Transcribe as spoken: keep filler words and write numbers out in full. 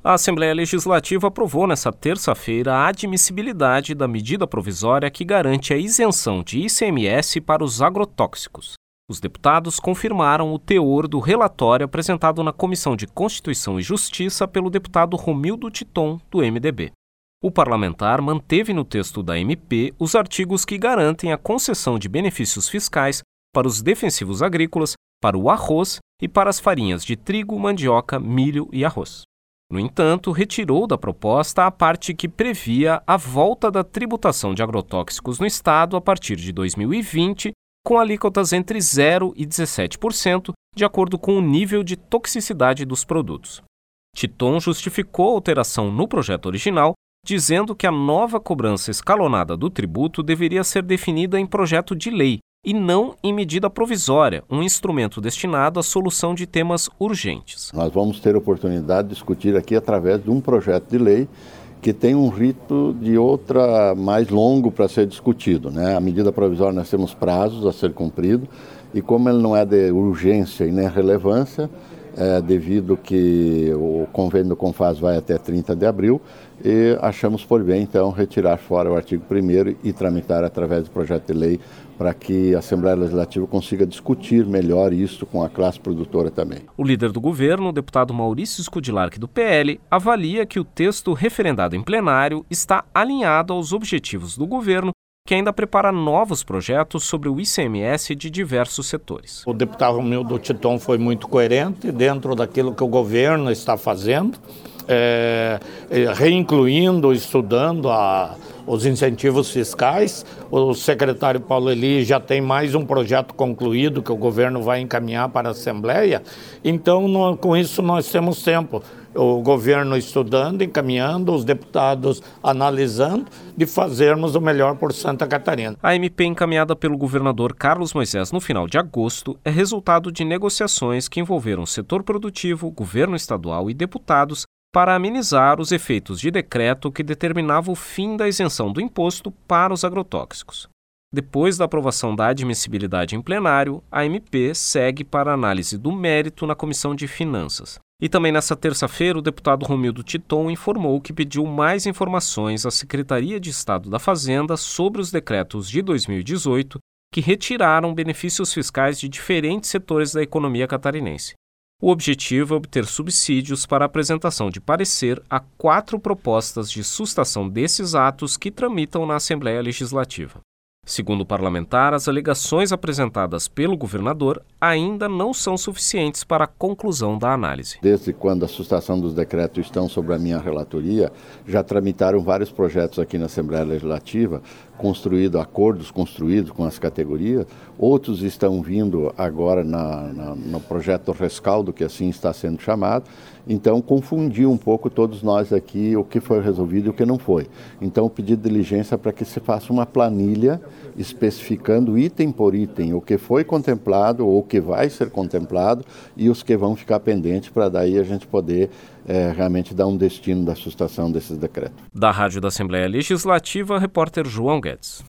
A Assembleia Legislativa aprovou nesta terça-feira a admissibilidade da medida provisória que garante a isenção de I C M S para os agrotóxicos. Os deputados confirmaram o teor do relatório apresentado na Comissão de Constituição e Justiça pelo deputado Romildo Titon, do M D B. O parlamentar manteve no texto da M P os artigos que garantem a concessão de benefícios fiscais para os defensivos agrícolas, para o arroz e para as farinhas de trigo, mandioca, milho e arroz. No entanto, retirou da proposta a parte que previa a volta da tributação de agrotóxicos no Estado a partir de dois mil e vinte, com alíquotas entre zero e dezessete por cento, de acordo com o nível de toxicidade dos produtos. Titon justificou a alteração no projeto original, dizendo que a nova cobrança escalonada do tributo deveria ser definida em projeto de lei e não em medida provisória, um instrumento destinado à solução de temas urgentes. Nós vamos ter oportunidade de discutir aqui através de um projeto de lei que tem um rito de outra mais longo para ser discutido, né? A medida provisória nós temos prazos a ser cumprido e como ele não é de urgência e nem relevância, é, devido que o convênio do CONFAS vai até trinta de abril, e achamos por bem, então, retirar fora o artigo primeiro e tramitar através do projeto de lei para que a Assembleia Legislativa consiga discutir melhor isso com a classe produtora também. O líder do governo, o deputado Maurício Scudillarque, do P L, avalia que o texto referendado em plenário está alinhado aos objetivos do governo, que ainda prepara novos projetos sobre o I C M S de diversos setores. O deputado Romildo Titon foi muito coerente dentro daquilo que o governo está fazendo, é, reincluindo, estudando a, os incentivos fiscais. O secretário Paulo Eli já tem mais um projeto concluído que o governo vai encaminhar para a Assembleia. Então, no, com isso, nós temos tempo. O governo estudando, encaminhando, os deputados analisando, de fazermos o melhor por Santa Catarina. A M P encaminhada pelo governador Carlos Moisés no final de agosto é resultado de negociações que envolveram o setor produtivo, governo estadual e deputados para amenizar os efeitos de decreto que determinava o fim da isenção do imposto para os agrotóxicos. Depois da aprovação da admissibilidade em plenário, a M P segue para análise do mérito na Comissão de Finanças. E também nesta terça-feira, o deputado Romildo Titon informou que pediu mais informações à Secretaria de Estado da Fazenda sobre os decretos de dois mil e dezoito que retiraram benefícios fiscais de diferentes setores da economia catarinense. O objetivo é obter subsídios para a apresentação de parecer a quatro propostas de sustação desses atos que tramitam na Assembleia Legislativa. Segundo o parlamentar, as alegações apresentadas pelo governador ainda não são suficientes para a conclusão da análise. Desde quando a sustação dos decretos estão sobre a minha relatoria, já tramitaram vários projetos aqui na Assembleia Legislativa, construído, acordos construídos com as categorias, outros estão vindo agora na, na, no projeto rescaldo, que assim está sendo chamado. Então, confundiu um pouco todos nós aqui o que foi resolvido e o que não foi. Então, o pedido de diligência para que se faça uma planilha especificando item por item o que foi contemplado ou o que vai ser contemplado e os que vão ficar pendentes, para daí a gente poder é, realmente dar um destino da sustação desses decretos. Da Rádio da Assembleia Legislativa, repórter João Guedes.